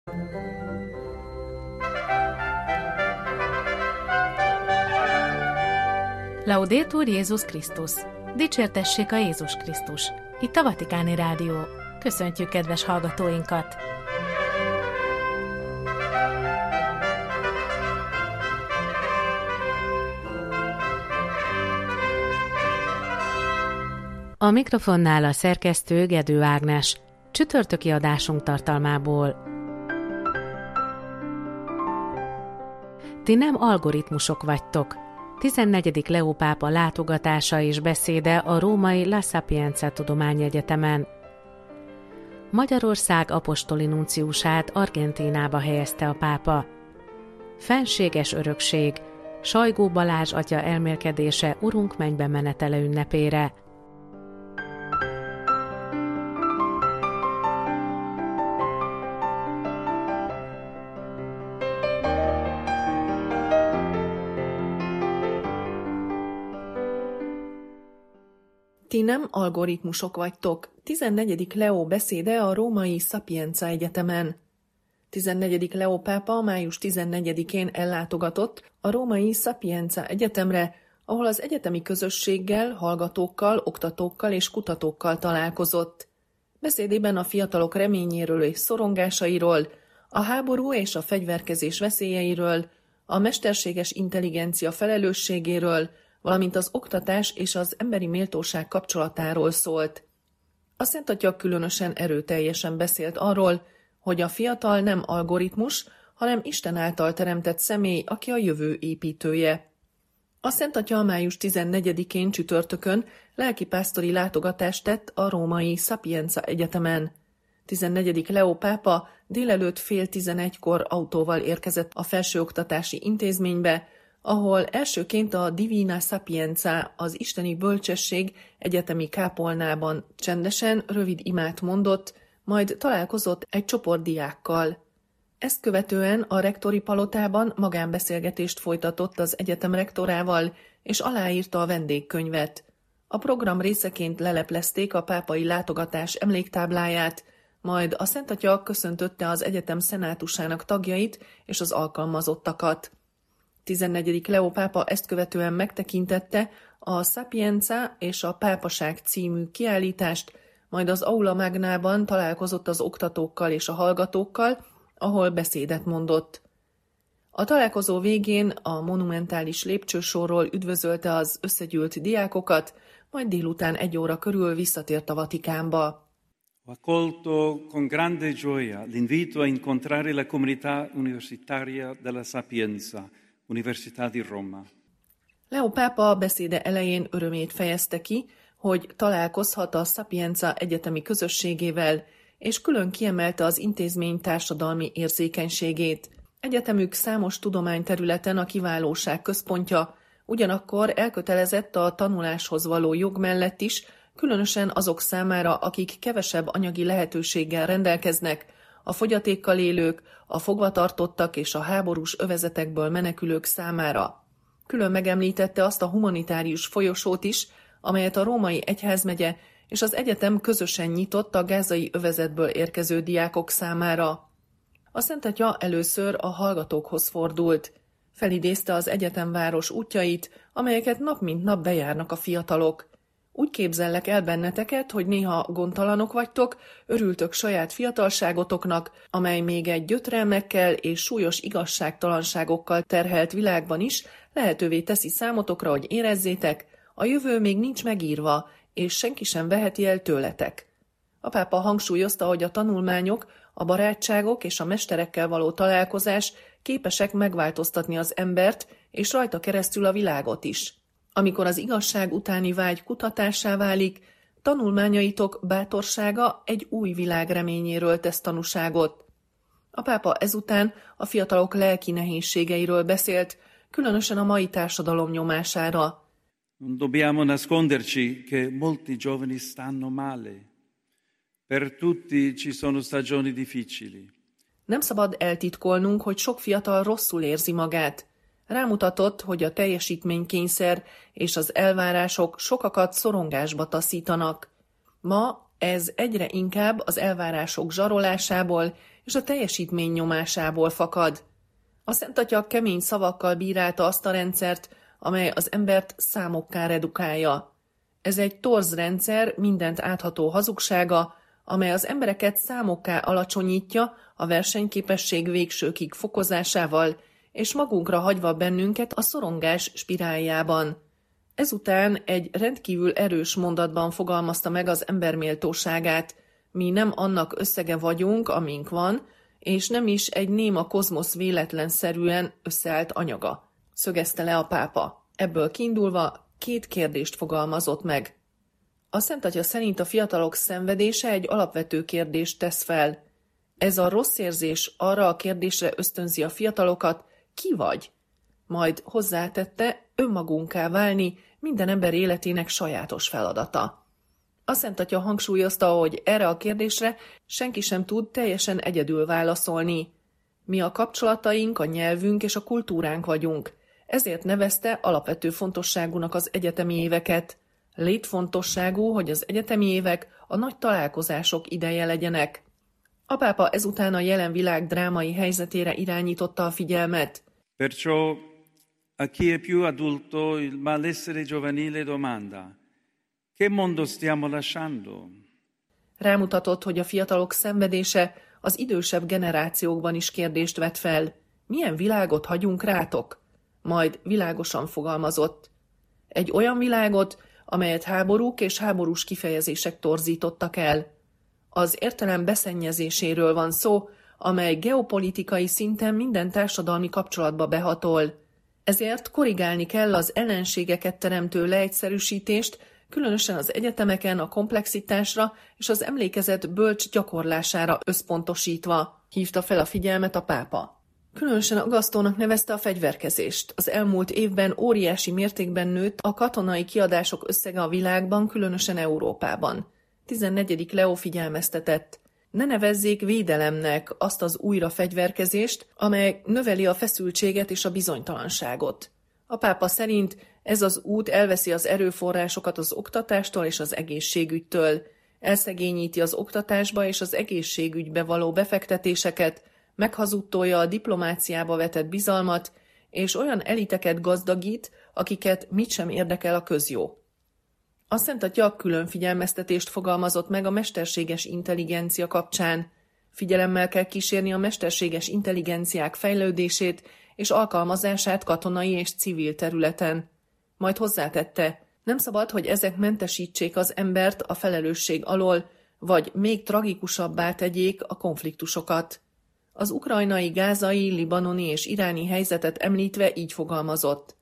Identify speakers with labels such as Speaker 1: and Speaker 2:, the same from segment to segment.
Speaker 1: Laudetur Jézus Krisztus! Dicsértessék a Jézus Krisztus! Itt a Vatikáni Rádió. Köszöntjük kedves hallgatóinkat! A mikrofonnál a szerkesztő Gedő Ágnes. Csütörtöki adásunk tartalmából. Ti nem algoritmusok vagytok. 14. Leó pápa látogatása és beszéde a római La Sapienza Tudományegyetemen. Magyarország apostoli nunciusát Argentínába helyezte a pápa. Fenséges örökség, Sajgó Balázs atya elmélkedése Urunk mennybe menetele ünnepére.
Speaker 2: Ti nem algoritmusok vagytok. 14. Leó beszéde a római Sapienza Egyetemen. 14. Leó pápa május 14-én ellátogatott a római Sapienza Egyetemre, ahol az egyetemi közösséggel, hallgatókkal, oktatókkal és kutatókkal találkozott. Beszédében a fiatalok reményéről és szorongásairól, a háború és a fegyverkezés veszélyeiről, a mesterséges intelligencia felelősségéről, valamint az oktatás és az emberi méltóság kapcsolatáról szólt. A Szent Atya különösen erőteljesen beszélt arról, hogy a fiatal nem algoritmus, hanem Isten által teremtett személy, aki a jövő építője. A Szent Atya május 14-én csütörtökön lelkipásztori látogatást tett a római Sapienza Egyetemen. 14. Leó pápa délelőtt 10:30-kor autóval érkezett a felsőoktatási intézménybe, ahol elsőként a Divina Sapienza, az isteni bölcsesség egyetemi kápolnában csendesen, rövid imát mondott, majd találkozott egy csoport diákkal. Ezt követően a rektori palotában magánbeszélgetést folytatott az egyetem rektorával, és aláírta a vendégkönyvet. A program részeként leleplezték a pápai látogatás emléktábláját, majd a Szent Atya köszöntötte az egyetem szenátusának tagjait és az alkalmazottakat. 14. Leó pápa ezt követően megtekintette a Sapienza és a Pápaság című kiállítást, majd az Aula Magnában találkozott az oktatókkal és a hallgatókkal, ahol beszédet mondott. A találkozó végén a monumentális lépcsősorról üdvözölte az összegyűlt diákokat, majd délután 1 óra körül visszatért a Vatikánba.
Speaker 3: Ho accolto con grande gioia l'invito a incontrare la comunità universitaria della Sapienza, Università di Roma.
Speaker 2: Leó pápa beszéde elején örömét fejezte ki, hogy találkozhat a Sapienza egyetemi közösségével, és külön kiemelte az intézmény társadalmi érzékenységét. Egyetemük számos tudományterületen a kiválóság központja, ugyanakkor elkötelezett a tanuláshoz való jog mellett is, különösen azok számára, akik kevesebb anyagi lehetőséggel rendelkeznek, a fogyatékkal élők, a fogvatartottak és a háborús övezetekből menekülők számára. Külön megemlítette azt a humanitárius folyosót is, amelyet a római egyházmegye és az egyetem közösen nyitott a gázai övezetből érkező diákok számára. A Szent Atya először a hallgatókhoz fordult. Felidézte az egyetemváros útjait, amelyeket nap mint nap bejárnak a fiatalok. Úgy képzellek el benneteket, hogy néha gondtalanok vagytok, örültök saját fiatalságotoknak, amely még egy gyötrelmekkel és súlyos igazságtalanságokkal terhelt világban is lehetővé teszi számotokra, hogy érezzétek, a jövő még nincs megírva, és senki sem veheti el tőletek. A pápa hangsúlyozta, hogy a tanulmányok, a barátságok és a mesterekkel való találkozás képesek megváltoztatni az embert, és rajta keresztül a világot is. Amikor az igazság utáni vágy kutatássá válik, tanulmányaitok bátorsága egy új világ reményéről tesz tanúságot. A pápa ezután a fiatalok lelki nehézségeiről beszélt, különösen a mai társadalom nyomására.
Speaker 3: Non dobbiamo nasconderci che molti giovani stanno male. Per tutti ci sono stagioni difficili.
Speaker 2: Nem szabad eltitkolnunk, hogy sok fiatal rosszul érzi magát. Rámutatott, hogy a teljesítménykényszer és az elvárások sokakat szorongásba taszítanak. Ma ez egyre inkább az elvárások zsarolásából és a teljesítmény nyomásából fakad. A Szent Atya kemény szavakkal bírálta azt a rendszert, amely az embert számokká redukálja. Ez egy torz rendszer, mindent átható hazugsága, amely az embereket számokká alacsonyítja a versenyképesség végsőkig fokozásával, és magunkra hagyva bennünket a szorongás spiráljában. Ezután egy rendkívül erős mondatban fogalmazta meg az ember méltóságát: mi nem annak összege vagyunk, amink van, és nem is egy néma kozmosz véletlenszerűen összeállt anyaga, szögezte le a pápa. Ebből kiindulva 2 kérdést fogalmazott meg. A Szent Atya szerint a fiatalok szenvedése egy alapvető kérdést tesz fel. Ez a rossz érzés arra a kérdésre ösztönzi a fiatalokat: ki vagy? Majd hozzátette, önmagunká válni minden ember életének sajátos feladata. A Szent Atya hangsúlyozta, hogy erre a kérdésre senki sem tud teljesen egyedül válaszolni. Mi a kapcsolataink, a nyelvünk és a kultúránk vagyunk. Ezért nevezte alapvető fontosságúnak az egyetemi éveket. Létfontosságú, hogy az egyetemi évek a nagy találkozások ideje legyenek. A pápa ezután a jelen világ drámai helyzetére irányította a figyelmet.
Speaker 3: Perciò a chi è più adulto il malessere giovanile domanda: che mondo stiamo lasciando?
Speaker 2: Rámutatott, hogy a fiatalok szenvedése az idősebb generációkban is kérdést vet fel. Milyen világot hagyunk rátok? Majd világosan fogalmazott. Egy olyan világot, amelyet háborúk és háborús kifejezések torzítottak el. Az értelem beszennyezéséről van szó, amely geopolitikai szinten minden társadalmi kapcsolatba behatol. Ezért korrigálni kell az ellenségeket teremtő leegyszerűsítést, különösen az egyetemeken a komplexitásra és az emlékezet bölcs gyakorlására összpontosítva, hívta fel a figyelmet a pápa. Különösen aggasztónak nevezte a fegyverkezést. Az elmúlt évben óriási mértékben nőtt a katonai kiadások összege a világban, különösen Európában. 14. Leó figyelmeztetett: ne nevezzék védelemnek azt az újra fegyverkezést, amely növeli a feszültséget és a bizonytalanságot. A pápa szerint ez az út elveszi az erőforrásokat az oktatástól és az egészségügytől, elszegényíti az oktatásba és az egészségügybe való befektetéseket, meghazudtolja a diplomáciába vetett bizalmat, és olyan eliteket gazdagít, akiket mit sem érdekel a közjó. A Szent Atya külön figyelmeztetést fogalmazott meg a mesterséges intelligencia kapcsán. Figyelemmel kell kísérni a mesterséges intelligenciák fejlődését és alkalmazását katonai és civil területen. Majd hozzátette, nem szabad, hogy ezek mentesítsék az embert a felelősség alól, vagy még tragikusabbá tegyék a konfliktusokat. Az ukrajnai, gázai, libanoni és iráni helyzetet említve így fogalmazott.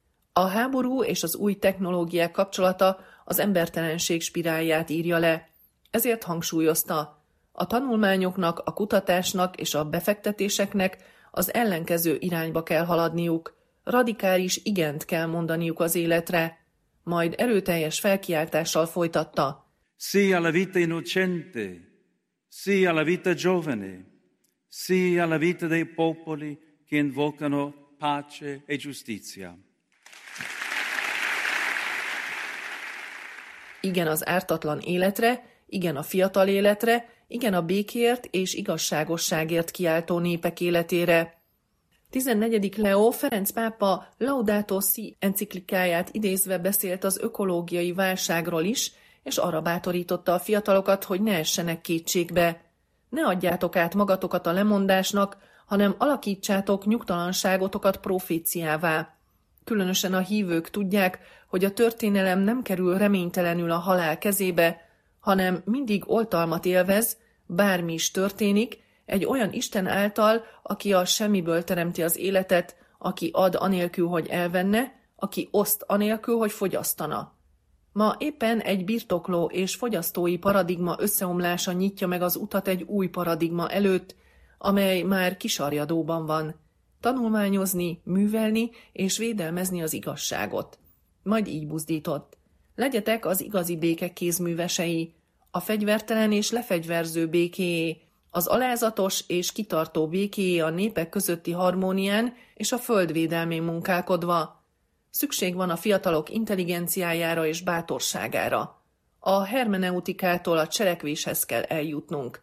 Speaker 2: A háború és az új technológiák kapcsolata az embertelenség spirálját írja le. Ezért hangsúlyozta, a tanulmányoknak, a kutatásnak és a befektetéseknek az ellenkező irányba kell haladniuk, radikális igent kell mondaniuk az életre, majd erőteljes felkiáltással folytatta.
Speaker 3: Sì alla vita innocente, sì alla vita giovane, sì alla vita dei popoli che invocano pace e giustizia.
Speaker 2: Igen az ártatlan életre, igen a fiatal életre, igen a békért és igazságosságért kiáltó népek életére. 14. Leó Ferenc pápa Laudato Si enciklikáját idézve beszélt az ökológiai válságról is, és arra bátorította a fiatalokat, hogy ne essenek kétségbe. Ne adjátok át magatokat a lemondásnak, hanem alakítsátok nyugtalanságotokat proféciává. Különösen a hívők tudják, hogy a történelem nem kerül reménytelenül a halál kezébe, hanem mindig oltalmat élvez, bármi is történik, egy olyan Isten által, aki a semmiből teremti az életet, aki ad anélkül, hogy elvenne, aki oszt anélkül, hogy fogyasztana. Ma éppen egy birtokló és fogyasztói paradigma összeomlása nyitja meg az utat egy új paradigma előtt, amely már kisarjadóban van. Tanulmányozni, művelni és védelmezni az igazságot. Majd így buzdított. Legyetek az igazi béke kézművesei, a fegyvertelen és lefegyverző békéé, az alázatos és kitartó békéé a népek közötti harmónián és a föld védelmén munkálkodva. Szükség van a fiatalok intelligenciájára és bátorságára. A hermeneutikától a cselekvéshez kell eljutnunk.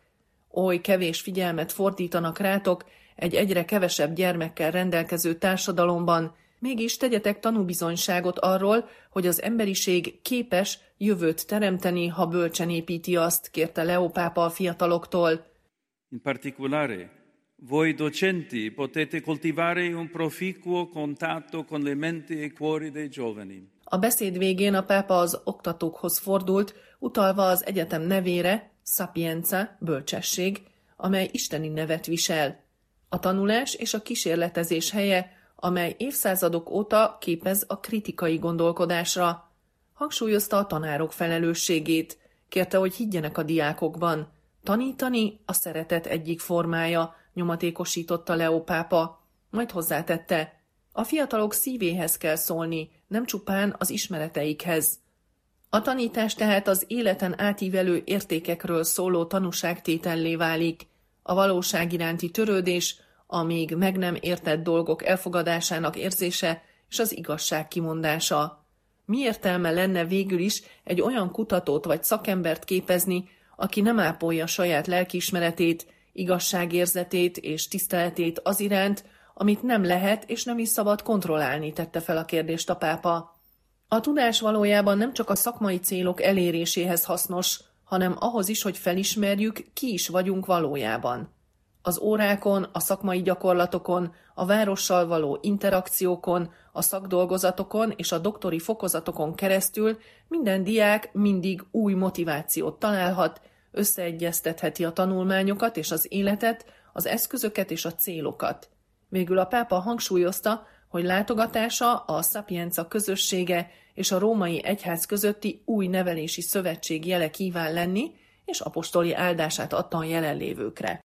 Speaker 2: Oly kevés figyelmet fordítanak rátok egy egyre kevesebb gyermekkel rendelkező társadalomban, mégis tegyetek tanúbizonyságot arról, hogy az emberiség képes jövőt teremteni, ha bölcsen építi azt, kérte Leó pápa a fiataloktól.
Speaker 3: In particolare, voi docenti potete coltivare un proficuo contatto con le menti e cuori dei giovani.
Speaker 2: A beszéd végén a pápa az oktatókhoz fordult, utalva az egyetem nevére, Sapienza, bölcsesség, amely isteni nevet visel. A tanulás és a kísérletezés helye, amely évszázadok óta képez a kritikai gondolkodásra. Hangsúlyozta a tanárok felelősségét, kérte, hogy higgyenek a diákokban. Tanítani a szeretet egyik formája, nyomatékosította Leó pápa, majd hozzátette, a fiatalok szívéhez kell szólni, nem csupán az ismereteikhez. A tanítás tehát az életen átívelő értékekről szóló tanúságtétellé válik, a valóság iránti törődés, a még meg nem értett dolgok elfogadásának érzése és az igazság kimondása. Mi értelme lenne végül is egy olyan kutatót vagy szakembert képezni, aki nem ápolja saját lelkiismeretét, igazságérzetét és tiszteletét az iránt, amit nem lehet és nem is szabad kontrollálni, tette fel a kérdést a pápa. A tudás valójában nem csak a szakmai célok eléréséhez hasznos, hanem ahhoz is, hogy felismerjük, ki is vagyunk valójában. Az órákon, a szakmai gyakorlatokon, a várossal való interakciókon, a szakdolgozatokon és a doktori fokozatokon keresztül minden diák mindig új motivációt találhat, összeegyeztetheti a tanulmányokat és az életet, az eszközöket és a célokat. Végül a pápa hangsúlyozta, hogy látogatása a Sapienza közössége és a római egyház közötti új nevelési szövetség jele kíván lenni, és apostoli áldását adta a jelenlévőkre.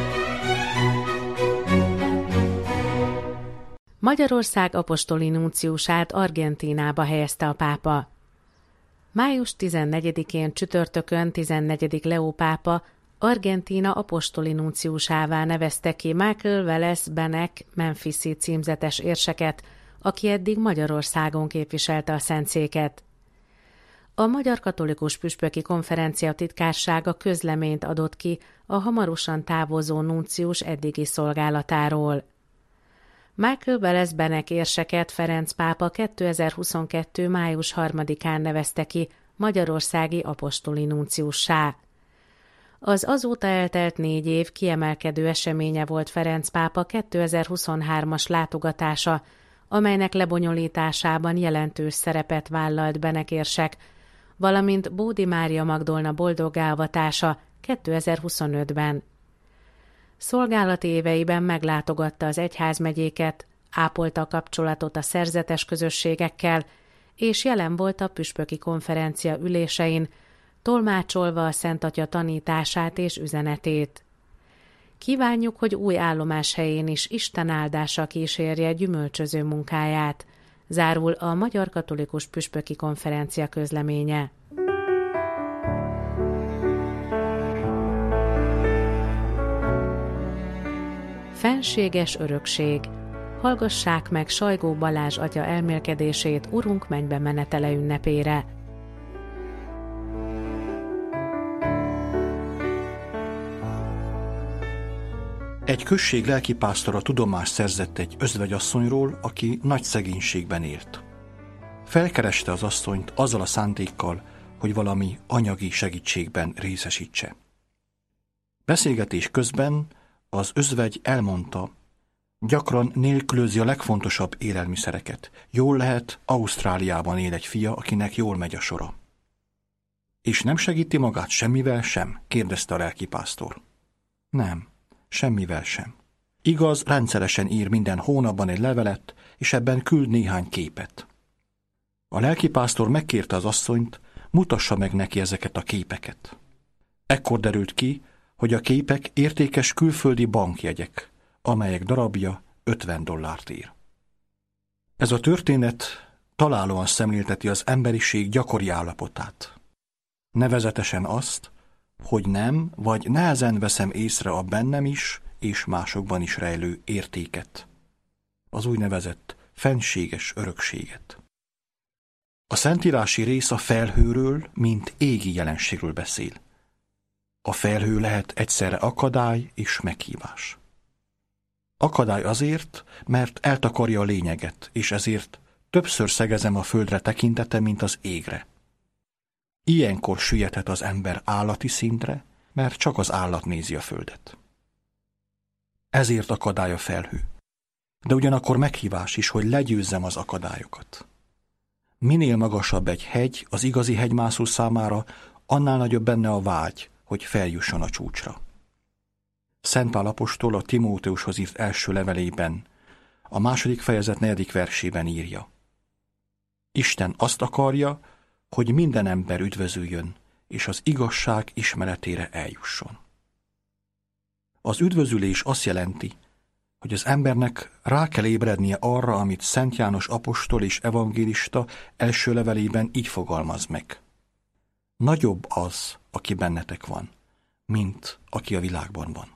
Speaker 1: Magyarország apostoli nunciusát Argentínába helyezte a pápa. Május 14-én csütörtökön 14. Leó pápa Argentína apostoli nunciusává nevezte ki Michael Velez Benech Memphisi címzetes érseket, aki eddig Magyarországon képviselte a Szentszéket. A Magyar Katolikus Püspöki Konferencia titkársága közleményt adott ki a hamarosan távozó nuncius eddigi szolgálatáról. Michael Velez Benech érseket Ferenc pápa 2022. május 3-án nevezte ki magyarországi apostoli nunciussá. Az azóta eltelt 4 év kiemelkedő eseménye volt Ferenc pápa 2023-as látogatása, amelynek lebonyolításában jelentős szerepet vállalt Benech érsek, valamint Bódi Mária Magdolna boldoggá avatása 2025-ben. Szolgálati éveiben meglátogatta az egyházmegyéket, ápolta a kapcsolatot a szerzetes közösségekkel, és jelen volt a püspöki konferencia ülésein, tolmácsolva a Szent Atya tanítását és üzenetét. Kívánjuk, hogy új állomáshelyén is Isten áldása kísérje gyümölcsöző munkáját, zárul a Magyar Katolikus Püspöki Konferencia közleménye. Fenséges örökség. Hallgassák meg Sajgó Balázs atya elmélkedését Urunk mennybe menetele ünnepére.
Speaker 4: Egy község lelkipásztora tudomást szerzett egy özvegyasszonyról, aki nagy szegénységben élt. Felkereste az asszonyt azzal a szándékkal, hogy valami anyagi segítségben részesítse. Beszélgetés közben az özvegy elmondta, gyakran nélkülözi a legfontosabb élelmiszereket. Jól lehet, Ausztráliában él egy fia, akinek jól megy a sora. És nem segíti magát semmivel sem? Kérdezte a lelkipásztor. Nem, semmivel sem. Igaz, rendszeresen ír minden hónapban egy levelet, és ebben küld néhány képet. A lelkipásztor megkérte az asszonyt, mutassa meg neki ezeket a képeket. Ekkor derült ki, hogy a képek értékes külföldi bankjegyek, amelyek darabja $50 ér. Ez a történet találóan szemlélteti az emberiség gyakori állapotát. Nevezetesen azt, hogy nem vagy nehezen veszem észre a bennem is és másokban is rejlő értéket, az úgynevezett fenséges örökséget. A szentírási rész a felhőről, mint égi jelenségről beszél. A felhő lehet egyszerre akadály és meghívás. Akadály azért, mert eltakarja a lényeget, és ezért többször szegezem a földre tekintete, mint az égre. Ilyenkor süllyedhet az ember állati szintre, mert csak az állat nézi a földet. Ezért akadály a felhő. De ugyanakkor meghívás is, hogy legyőzzem az akadályokat. Minél magasabb egy hegy az igazi hegymászó számára, annál nagyobb benne a vágy, hogy feljusson a csúcsra. Szent Pál apostol a Timóteushoz írt első levelében, a 2. fejezet 4. versében írja: Isten azt akarja, hogy minden ember üdvözüljön, és az igazság ismeretére eljusson. Az üdvözülés azt jelenti, hogy az embernek rá kell ébrednie arra, amit Szent János apostol és evangélista első levelében így fogalmaz meg. Nagyobb az, aki bennetek van, mint aki a világban van.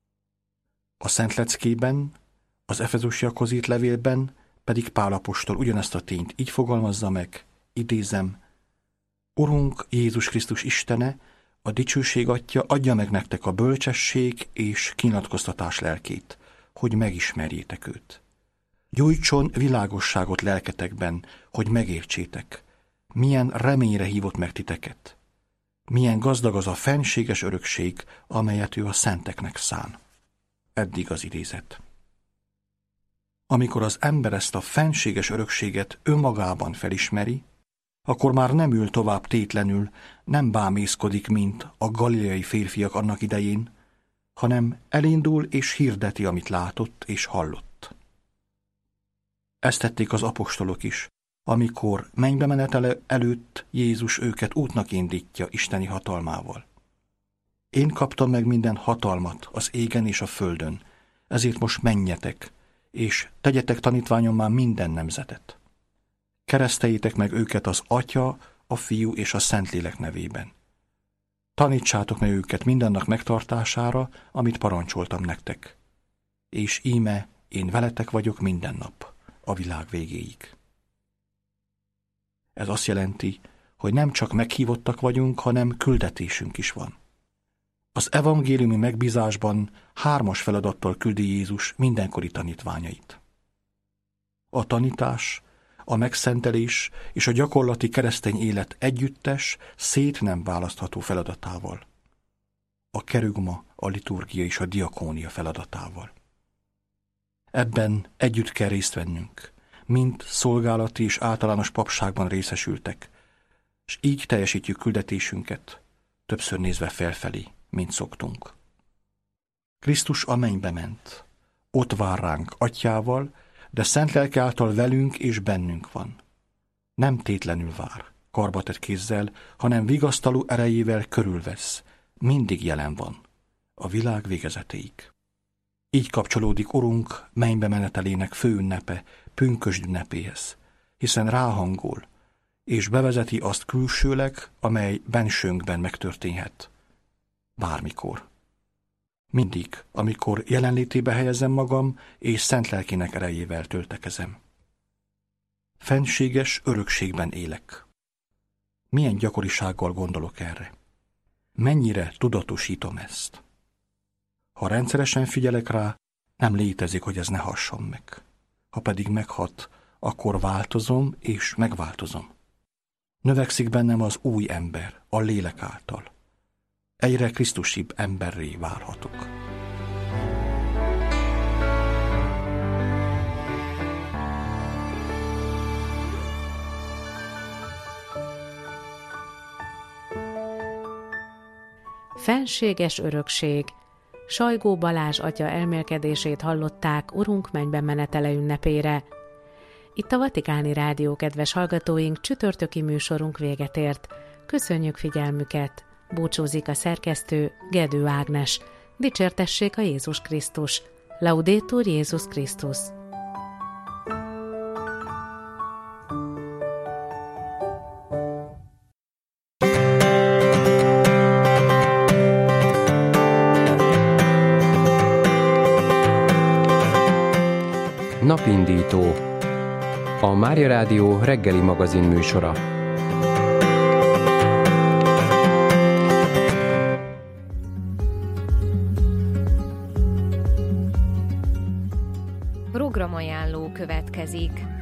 Speaker 4: A Szent Leckében, az Efezusiakhoz írt levélben pedig Pál apostol ugyanezt a tényt így fogalmazza meg, idézem: Urunk Jézus Krisztus Istene, a dicsőség Atya adja meg nektek a bölcsesség és kinyilatkoztatás lelkét, hogy megismerjétek őt. Gyújtson világosságot lelketekben, hogy megértsétek, milyen reményre hívott meg titeket, milyen gazdag az a fenséges örökség, amelyet ő a szenteknek szán. Eddig az idézet. Amikor az ember ezt a fenséges örökséget önmagában felismeri, akkor már nem ül tovább tétlenül, nem bámészkodik, mint a galileai férfiak annak idején, hanem elindul és hirdeti, amit látott és hallott. Ezt tették az apostolok is, amikor mennybe menetele előtt Jézus őket útnak indítja isteni hatalmával. Én kaptam meg minden hatalmat az égen és a földön, ezért most menjetek, és tegyetek tanítványommá minden nemzetet. Kereszteljétek meg őket az Atya, a Fiú és a Szentlélek nevében. Tanítsátok meg őket mindennek megtartására, amit parancsoltam nektek. És íme, én veletek vagyok minden nap, a világ végéig. Ez azt jelenti, hogy nem csak meghívottak vagyunk, hanem küldetésünk is van. Az evangéliumi megbízásban 3 feladattal küldi Jézus mindenkori tanítványait. A tanítás, a megszentelés és a gyakorlati keresztény élet együttes, szét nem választható feladatával. A kerugma, a liturgia és a diakónia feladatával. Ebben együtt kell részt vennünk, mint szolgálati és általános papságban részesültek, és így teljesítjük küldetésünket, többször nézve felfelé, mint szoktunk. Krisztus a mennybe ment, ott vár ránk Atyával, de szent lelke által velünk és bennünk van. Nem tétlenül vár, karbatett kézzel, hanem vigasztaló erejével körülvesz, mindig jelen van, a világ végezetéig. Így kapcsolódik Urunk mennybe menetelének főünnepe, pünkösd ünnepéhez, hiszen ráhangol, és bevezeti azt külsőleg, amely bensőnkben megtörténhet. Bármikor. Mindig, amikor jelenlétébe helyezem magam, és szent lelkének erejével töltekezem. Fenséges örökségben élek. Milyen gyakorisággal gondolok erre? Mennyire tudatosítom ezt? Ha rendszeresen figyelek rá, nem létezik, hogy ez ne hasson meg. Ha pedig meghat, akkor változom és megváltozom. Növekszik bennem az új ember, a lélek által. Egyre krisztusibb emberré válhatok.
Speaker 1: Fenséges örökség. Sajgó Balázs atya elmélkedését hallották Urunk mennybe menetele ünnepére. Itt a Vatikáni Rádió kedves hallgatóink, csütörtöki műsorunk véget ért. Köszönjük figyelmüket! Búcsúzik a szerkesztő, Gedő Ágnes. Dicsértessék a Jézus Krisztus. Laudetur Jézus Krisztus.
Speaker 5: Napindító. A Mária Rádió reggeli magazin műsora.
Speaker 6: programajánló következik.